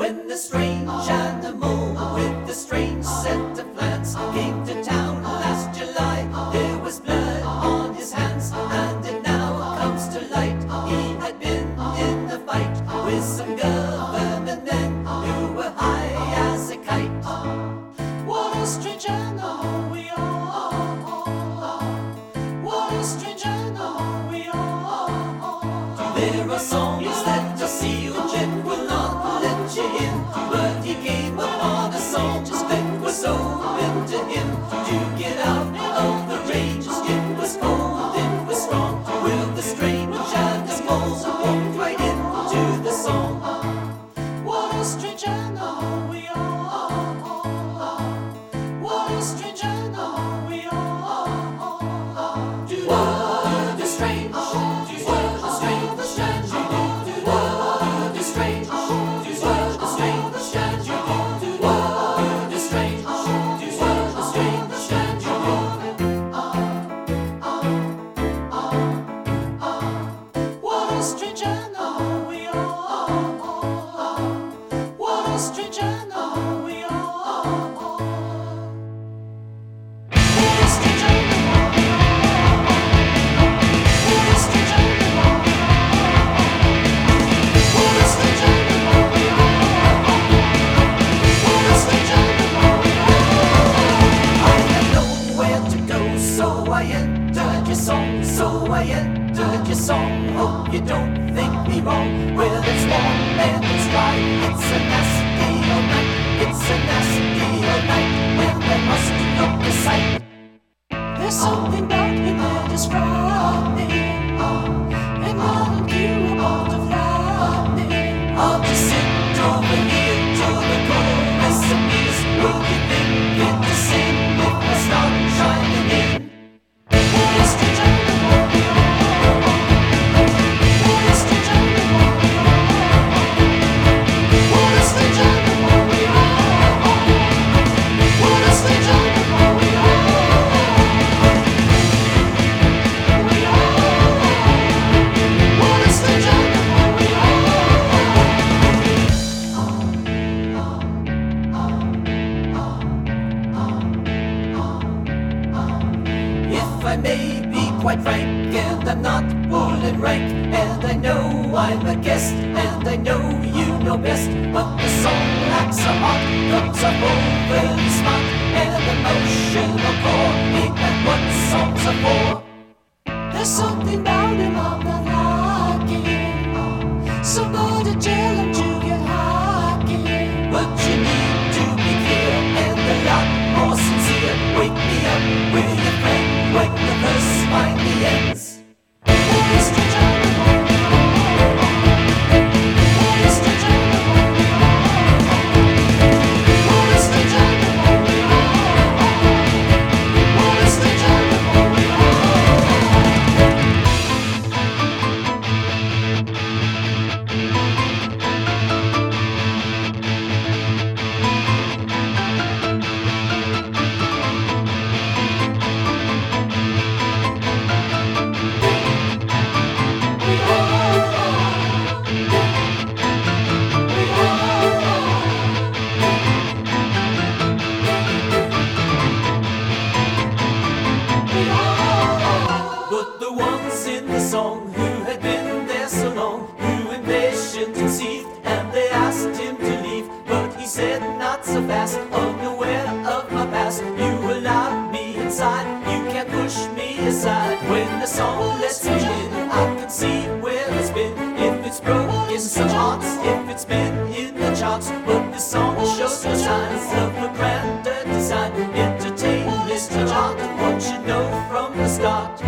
When the strange animal with the strange set of plans came to town last July, there was blood on his hands, and it now comes to light. He had been in a fight with some government men who were high as a kite. What a strange animal we are. What a strange animal we are. There are songs that are sealed and will not let you in, but he came upon a song that was open to him to get out of the rage. It was cold, it was strong. Will the strange animals walk right into the song? What a strange animal we are. What a strange animal we are. Do the strange, do the strange, the strange, do the strange, do the strange, the strange, do the strange, do the strange, the strange, what a strange animal we are. What a strange animal we are. So I entered your song, so I entered your song. Hope you don't think me wrong. Well, it's warm and it's dry. It's a nasty old night. It's a nasty old night when I must look the sight. There's something about him that is frightening, and uncurable to frightening. I'll just sit over here till the chorus appears. Will you think it to sing if I start shining in? I may be quite frank, and I'm not pulling rank, and I know I'm a guest, and I know you know best, but the song lacks a heart, comes up overly smart, and an emotional core ain't that what songs are for. There's something about him I'm not liking, somebody tell him to get hacking, but you need to be clear and a lot more sincere. Wake me up with your friend when the verse finally ends. What a strange animal. What a strange animal. What a strange animal. What a strange animal. But the ones in the song who had been there so long, who impatient and seethed, and they asked him to leave, but he said not so fast, unaware of my past. You allowed me inside, you can't push me aside. When the song lets me in, I can see where it's been. If it's broke in some hearts, if it's been in the charts, but this song shows no signs of a grander design. Entertain Mr. John, what you know from the start.